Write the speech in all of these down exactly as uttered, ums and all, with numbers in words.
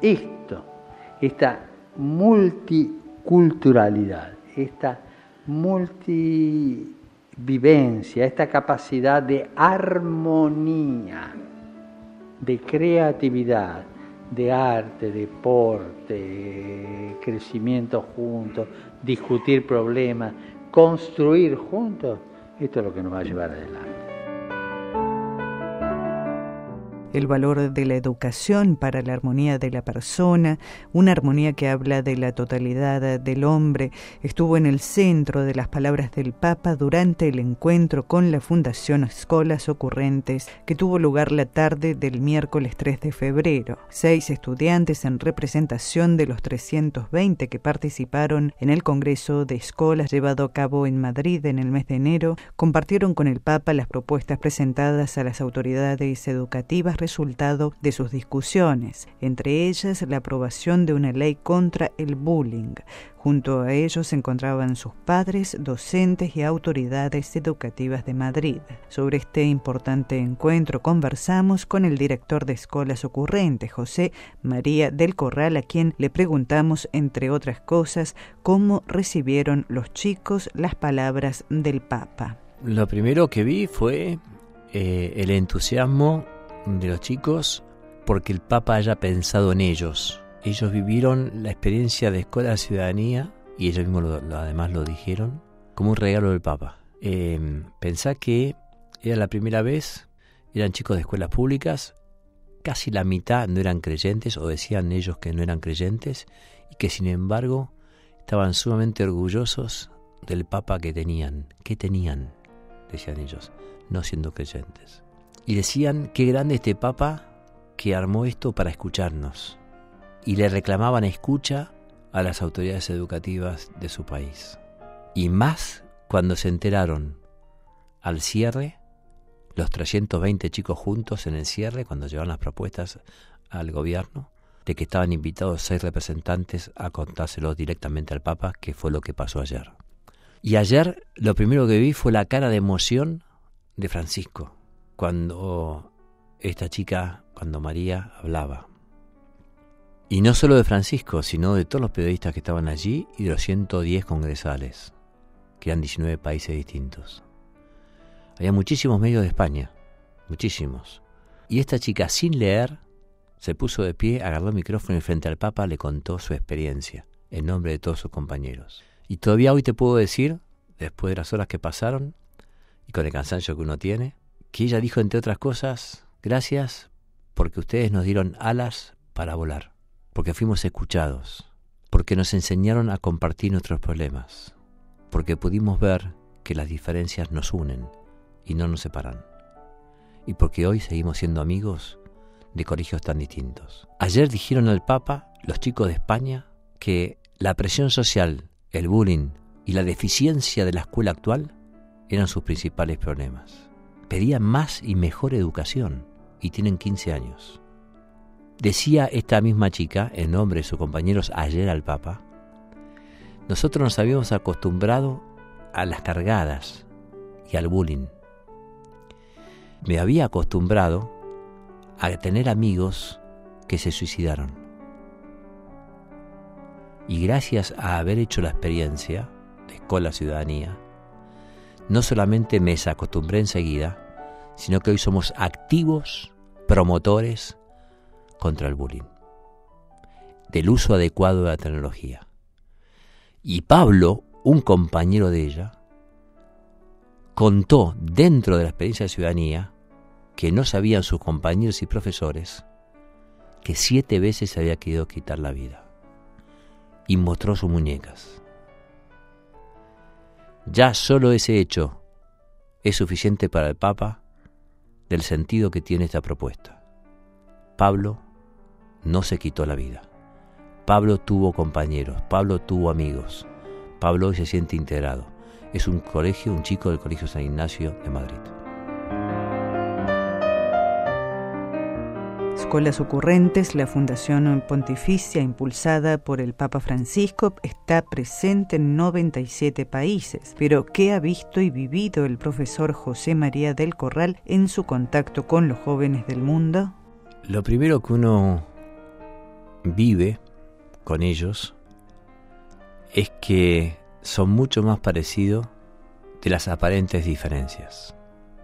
esto, esta multiculturalidad, esta multivivencia, esta capacidad de armonía, de creatividad, de arte, deporte, crecimiento juntos, discutir problemas, construir juntos, esto es lo que nos va a llevar adelante. El valor de la educación para la armonía de la persona, una armonía que habla de la totalidad del hombre, estuvo en el centro de las palabras del Papa durante el encuentro con la Fundación Escolas Ocurrentes, que tuvo lugar la tarde del miércoles tres de febrero. Seis estudiantes en representación de los trescientos veinte que participaron en el Congreso de Escolas llevado a cabo en Madrid en el mes de enero, compartieron con el Papa las propuestas presentadas a las autoridades educativas resultado de sus discusiones, entre ellas la aprobación de una ley contra el bullying. Junto a ellos se encontraban sus padres, docentes y autoridades educativas de Madrid. Sobre este importante encuentro conversamos con el director de Escolas Ocurrentes, José María del Corral, a quien le preguntamos, entre otras cosas, cómo recibieron los chicos las palabras del Papa. Lo primero que vi fue eh, el entusiasmo de los chicos porque el Papa haya pensado en ellos. Ellos vivieron la experiencia de Escuela de Ciudadanía, y ellos mismos lo, lo, además lo dijeron, como un regalo del Papa. Eh, pensá que era la primera vez, eran chicos de escuelas públicas, casi la mitad no eran creyentes, o decían ellos que no eran creyentes, y que sin embargo estaban sumamente orgullosos del Papa que tenían. ¿Qué tenían? Decían ellos, no siendo creyentes. Y decían, qué grande este Papa que armó esto para escucharnos. Y le reclamaban escucha a las autoridades educativas de su país. Y más cuando se enteraron al cierre, los trescientos veinte chicos juntos en el cierre, cuando llevaron las propuestas al gobierno, de que estaban invitados seis representantes a contárselo directamente al Papa, que fue lo que pasó ayer. Y ayer lo primero que vi fue la cara de emoción de Francisco, cuando esta chica, cuando María hablaba. Y no solo de Francisco, sino de todos los periodistas que estaban allí y de los ciento diez congresales, que eran diecinueve países distintos. Había muchísimos medios de España, muchísimos. Y esta chica, sin leer, se puso de pie, agarró el micrófono y frente al Papa le contó su experiencia, en nombre de todos sus compañeros. Y todavía hoy te puedo decir, después de las horas que pasaron, y con el cansancio que uno tiene, que ella dijo, entre otras cosas, gracias porque ustedes nos dieron alas para volar, porque fuimos escuchados, porque nos enseñaron a compartir nuestros problemas, porque pudimos ver que las diferencias nos unen y no nos separan, y porque hoy seguimos siendo amigos de colegios tan distintos. Ayer dijeron al Papa, los chicos de España, que la presión social, el bullying y la deficiencia de la escuela actual eran sus principales problemas. Pedían más y mejor educación, y tienen quince años. Decía esta misma chica, en nombre de sus compañeros, ayer al Papa, nosotros nos habíamos acostumbrado a las cargadas y al bullying. Me había acostumbrado a tener amigos que se suicidaron. Y gracias a haber hecho la experiencia de Escola Ciudadanía, no solamente me desacostumbré enseguida, sino que hoy somos activos promotores contra el bullying, del uso adecuado de la tecnología. Y Pablo, un compañero de ella, contó dentro de la experiencia de ciudadanía que no sabían sus compañeros y profesores que siete veces se había querido quitar la vida, y mostró sus muñecas. Ya solo ese hecho es suficiente para el Papa del sentido que tiene esta propuesta. Pablo no se quitó la vida. Pablo tuvo compañeros, Pablo tuvo amigos. Pablo hoy se siente integrado. Es un colegio, un chico del Colegio San Ignacio de Madrid. Escolas Ocurrentes, la Fundación Pontificia impulsada por el Papa Francisco, está presente en noventa y siete países. Pero, ¿qué ha visto y vivido el profesor José María del Corral en su contacto con los jóvenes del mundo? Lo primero que uno vive con ellos es que son mucho más parecidos de las aparentes diferencias.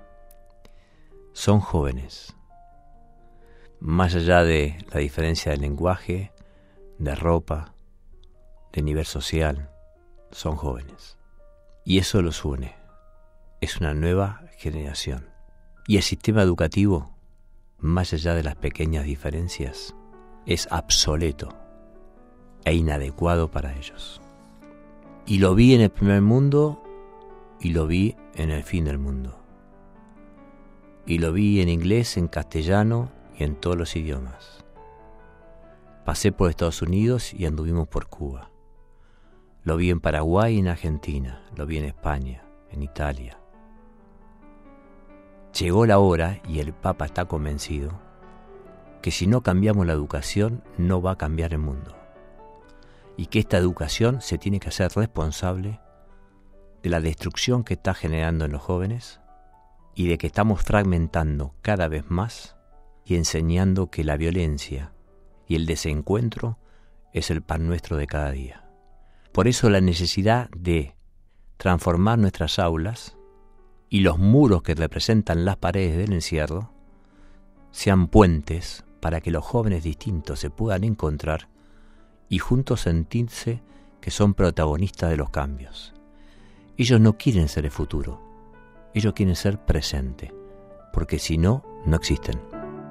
Son jóvenes. Más allá de la diferencia de lenguaje, de ropa, de nivel social, son jóvenes. Y eso los une. Es una nueva generación. Y el sistema educativo, más allá de las pequeñas diferencias, es obsoleto e inadecuado para ellos. Y lo vi en el primer mundo y lo vi en el fin del mundo. Y lo vi en inglés, en castellano y en todos los idiomas. Pasé por Estados Unidos y anduvimos por Cuba. Lo vi en Paraguay y en Argentina. Lo vi en España, en Italia. Llegó la hora, y el Papa está convencido, que si no cambiamos la educación, no va a cambiar el mundo. Y que esta educación se tiene que hacer responsable de la destrucción que está generando en los jóvenes y de que estamos fragmentando cada vez más y enseñando que la violencia y el desencuentro es el pan nuestro de cada día. Por eso la necesidad de transformar nuestras aulas y los muros que representan las paredes del encierro sean puentes para que los jóvenes distintos se puedan encontrar y juntos sentirse que son protagonistas de los cambios. Ellos no quieren ser el futuro, ellos quieren ser presente, porque si no, no existen.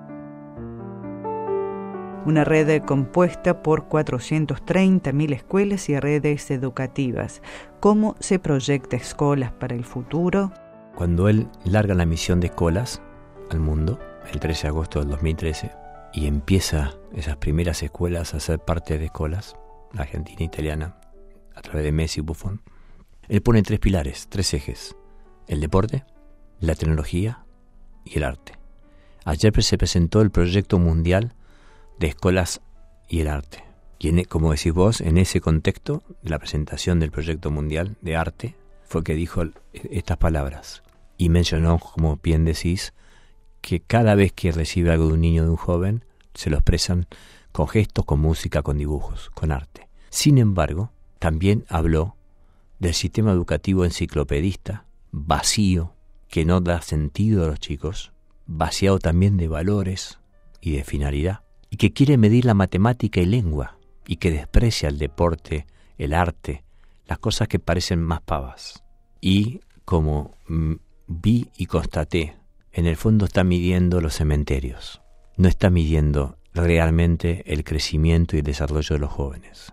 Una red compuesta por cuatrocientas treinta mil escuelas y redes educativas. ¿Cómo se proyecta escuelas para el futuro? Cuando él larga la misión de escuelas al mundo, el trece de agosto del dos mil trece, y empieza esas primeras escuelas a ser parte de escuelas, la argentina e italiana, a través de Messi y Buffon, él pone tres pilares, tres ejes: el deporte, la tecnología y el arte. Ayer se presentó el proyecto mundial de escuelas y el arte. Y en, como decís vos, en ese contexto de la presentación del proyecto mundial de arte, fue que dijo estas palabras. Y mencionó, como bien decís, que cada vez que recibe algo de un niño o de un joven, se lo expresan con gestos, con música, con dibujos, con arte. Sin embargo, también habló del sistema educativo enciclopedista, vacío, que no da sentido a los chicos, vaciado también de valores y de finalidad, y que quiere medir la matemática y lengua, y que desprecia el deporte, el arte, las cosas que parecen más pavas. Y como mm, vi y constaté, en el fondo está midiendo los cementerios, no está midiendo realmente el crecimiento y el desarrollo de los jóvenes.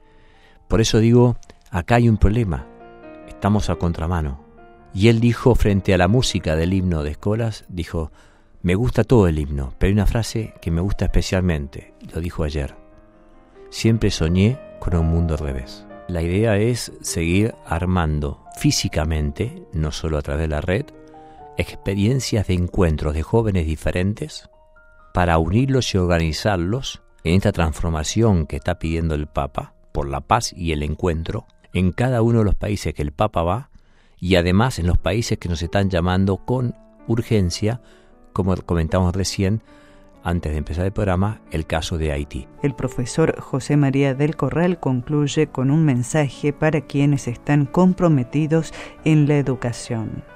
Por eso digo, acá hay un problema, estamos a contramano. Y él dijo frente a la música del himno de escuelas, dijo: me gusta todo el himno, pero hay una frase que me gusta especialmente, lo dijo ayer: siempre soñé con un mundo al revés. La idea es seguir armando físicamente, no solo a través de la red, experiencias de encuentros de jóvenes diferentes para unirlos y organizarlos en esta transformación que está pidiendo el Papa por la paz y el encuentro en cada uno de los países que el Papa va, y además en los países que nos están llamando con urgencia, como comentamos recién, antes de empezar el programa, el caso de Haití. El profesor José María del Corral concluye con un mensaje para quienes están comprometidos en la educación.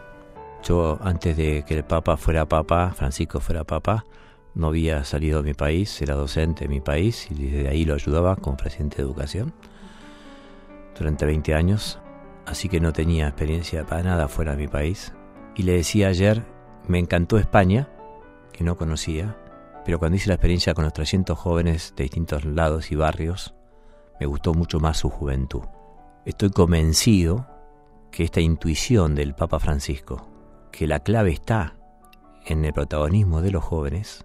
Yo, antes de que el Papa fuera Papa, Francisco fuera Papa, no había salido de mi país, era docente de mi país, y desde ahí lo ayudaba como presidente de educación durante veinte años, así que no tenía experiencia para nada fuera de mi país. Y le decía ayer, me encantó España, que no conocía, pero cuando hice la experiencia con los trescientos jóvenes de distintos lados y barrios, me gustó mucho más su juventud. Estoy convencido que esta intuición del Papa Francisco, que la clave está en el protagonismo de los jóvenes,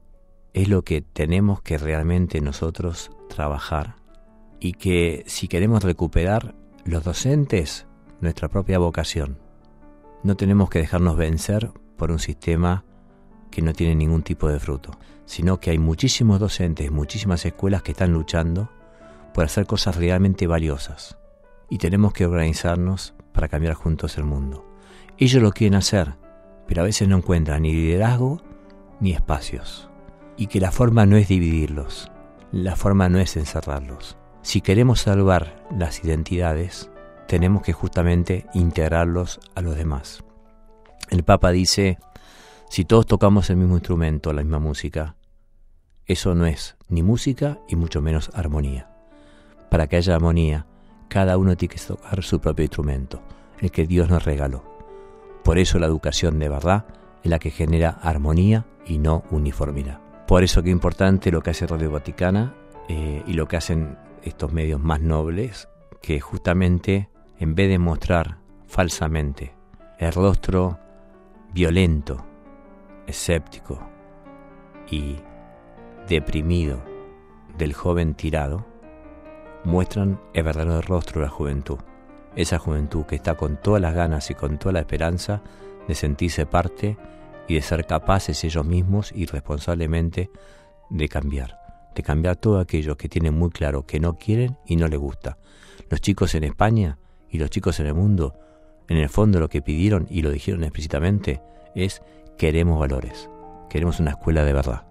es lo que tenemos que realmente nosotros trabajar, y que si queremos recuperar los docentes nuestra propia vocación, no tenemos que dejarnos vencer por un sistema que no tiene ningún tipo de fruto, sino que hay muchísimos docentes, muchísimas escuelas que están luchando por hacer cosas realmente valiosas, y tenemos que organizarnos para cambiar juntos el mundo. Ellos lo quieren hacer, pero a veces no encuentran ni liderazgo ni espacios, y que la forma no es dividirlos, la forma no es encerrarlos. Si queremos salvar las identidades, tenemos que justamente integrarlos a los demás. El Papa dice, si todos tocamos el mismo instrumento, la misma música, eso no es ni música y mucho menos armonía. Para que haya armonía, cada uno tiene que tocar su propio instrumento, el que Dios nos regaló. Por eso la educación de verdad es la que genera armonía y no uniformidad. Por eso que es importante lo que hace Radio Vaticana eh, y lo que hacen estos medios más nobles, que justamente en vez de mostrar falsamente el rostro violento, escéptico y deprimido del joven tirado, muestran el verdadero rostro de la juventud. Esa juventud que está con todas las ganas y con toda la esperanza de sentirse parte y de ser capaces ellos mismos irresponsablemente de cambiar. De cambiar todo aquello que tienen muy claro que no quieren y no les gusta. Los chicos en España y los chicos en el mundo, en el fondo lo que pidieron y lo dijeron explícitamente es: queremos valores, queremos una escuela de verdad.